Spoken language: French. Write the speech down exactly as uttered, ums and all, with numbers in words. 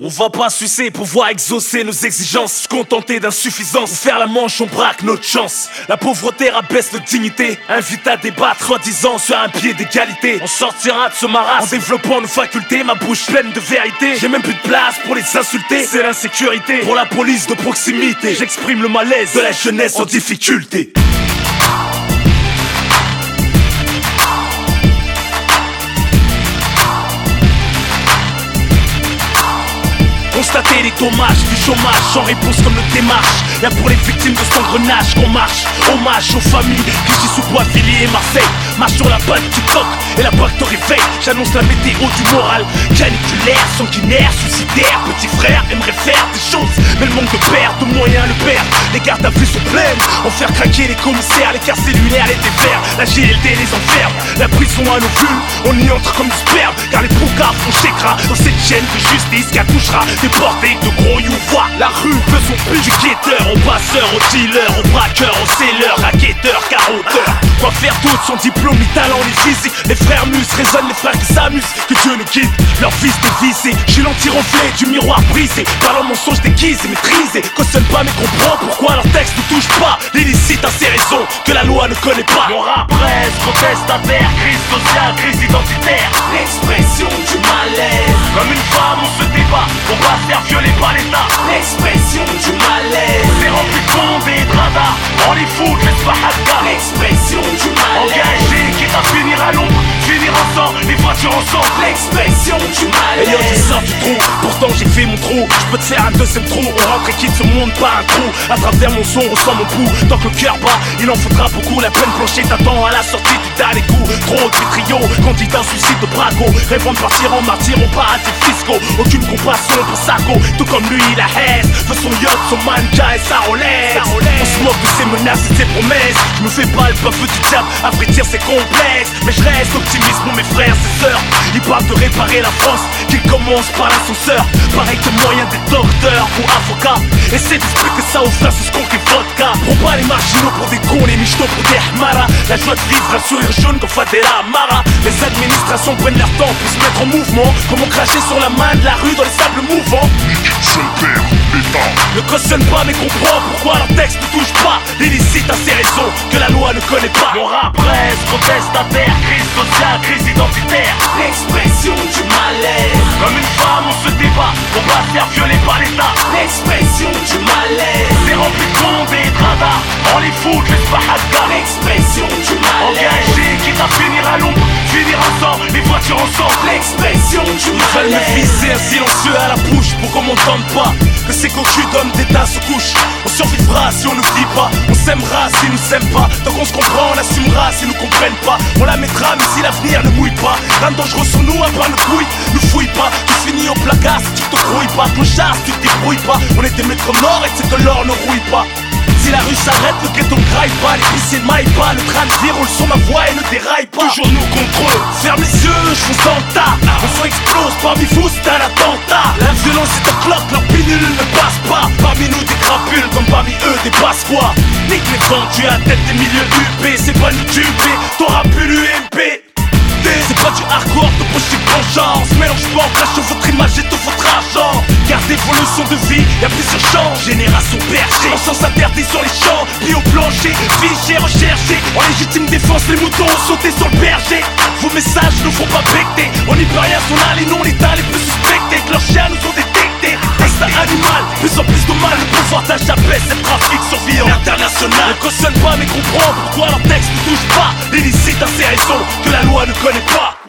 On va pas sucer, pouvoir exaucer nos exigences, se contenter d'insuffisance, ou faire la manche, on braque notre chance. La pauvreté rabaisse notre dignité, invite à débattre, soi-disant sur un pied d'égalité. On sortira de ce marasme en développant nos facultés, ma bouche pleine de vérité. J'ai même plus de place pour les insulter, c'est l'insécurité. Pour la police de proximité, j'exprime le malaise de la jeunesse en difficulté. Constater les dommages du chômage sans réponse comme le démarche. Y'a pour les victimes de cet engrenage qu'on marche. Hommage aux familles Clichy sous Boisvilliers et Marseille. Marche sur la batte du coq et la bague te réveille. J'annonce la météo du moral caniculaire, sanguinaire, suicidaire. Petit frère aimerait faire des choses, mais le manque de père, de moyens le perd. Les gardes à vue sont pleines, en faire craquer les commissaires. Les quarts cellulaires, les défers, la G L D les enferme. La prison à nos vulnes, on y entre comme du sperme. Car les poucards font chécra dans cette chaîne de justice qui accouchera déporté de gros youvois. La rue veut son plus. Du guetteur au passeur, au dealer, au braqueur, au seller, racketteur, carotteur. Quoi faire d'autre sans diplôme ni talent ni physique? Les frères mus résonnent, les frères qui s'amusent, que Dieu nous guide. Leur fils dévissé, j'ai l'anti-reflet du miroir brisé. Par leur mensonge déguisé, maîtrisé. Cautionne pas mais comprend pourquoi leur texte ne touche pas l'illicite à ces raisons que la loi ne connaît pas. Mon rap reste protestataire, crise sociale, crise identitaire. L'expression du malaise. Comme une femme on se débat, on va se faire violer par l'État. L'expression du malaise. C'est rempli de bombes et de radars, on les fout, laisse pas Hadga. L'expression du malaise. Engagé, quitte à finir à l'ombre, finir ensemble, les voitures ensemble. L'expression du malaise. Ayant tu sors du trou, pourtant j'ai fait mon trou. Je peux te faire un deuxième trou, on rentre et quitte ce monde par un trou. À travers mon son, on ressent mon pouls. Tant que le cœur bat, il en faudra beaucoup. La peine planchée t'attend à la sortie du dernier coup. Trop de trio, candidat suicide de braco. Rêvant de partir en martyr aux paradis fiscaux. Aucune compassion pour Sarko, tout comme lui la haine. Veut son yacht, son manja et sa Rolex. On se moque de ses menaces et ses promesses. Je me fais pas le baffe du diable, à vrai dire c'est complexe. Mais je reste optimiste pour mes frères et sœurs. Ils parlent de réparer la France, qu'ils commencent par l'ascenseur. Pareil que moyen des docteurs ou avocats. Essaie d'expliquer ça aux frères, c'est ce qu'on fait vodka. Prends pas les marginaux pour des cons, les michetots pour des hmaras. La joie de vivre, un sourire jaune comme Fadela Amara. Les administrations prennent leur temps pour se mettre en mouvement. Comment cracher sur la main de la rue dans les sables mouvants. Ne cautionne pas mais comprend pourquoi leur texte ne touche pas l'illicite à ces raisons que la loi ne connaît pas. Mon rap reste protestataire, crise sociale, crise identitaire. L'expression du malaise. Comme une femme on se débat, on va se faire violer par l'État. L'expression du malaise. C'est rempli de bombes et de radars, on les fout, laisse pas Hadga. L'expression du malaise. Engagé, quitte à finir à l'ombre, finir ensemble, les voitures ensemble. L'expression du malaise. Ils veulent me viser un silencieux à la bouche pour qu'on m'entende pas. Que ces cocus d'hommes d'état se couchent. On survivra si on ne vit pas. On s'aimera s'ils nous s'aiment pas. Tant qu'on se comprend on assumera s'ils nous comprennent pas. On la mettra mais si l'avenir ne mouille pas. Rien de dangereux sur nous à part le couille. Ne fouille pas, tu finis au placard si tu te grouilles pas. Clochard si tu te débrouilles pas. On est des maîtres morts et c'est que l'or ne rouille pas. Si la rue s'arrête, le ghetto ne graille pas. Les policiers ne maillent pas, le train de roule sur ma voix et ne déraille pas. Toujours nous contre eux, ferme les yeux, je vous en tas. Le son explose, parmi vous c'est un attentat. La violence est en cloque, leur pilule ne passe pas. Parmi nous des crapules, comme parmi eux des pasquois. Nique les vendus à tête des milieux U P. C'est pas nous duper, t'auras plus l'U M P. C'est pas du hardcore, de pocher vengeance. Mélange pas, crache votre image et tout votre argent. Gardez vos leçons de vie, y'a plusieurs champs. Génération berger, en sens interdit sur les champs. Puis au plancher, figé, recherché. En légitime défense, les moutons ont sauté sur le berger. Vos messages ne font pas becter. On n'y peut rien, sont là les non-l'état les plus suspectés. Que leurs chiens nous ont détectés. Instinct animal, plus en plus de mal. Le pouvoir d'achat baisse, c'est le trafic survie en international. Ne cautionne pas mais comprend pourquoi leur texte ne touche pas l'illicite à ces raisons que la loi ne connaît pas.